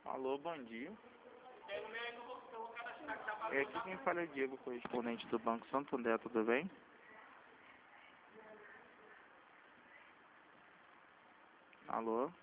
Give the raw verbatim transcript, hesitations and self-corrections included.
Alô, bom dia. É aqui quem fala é o Diego, correspondente do Banco Santander, tudo bem? Alô?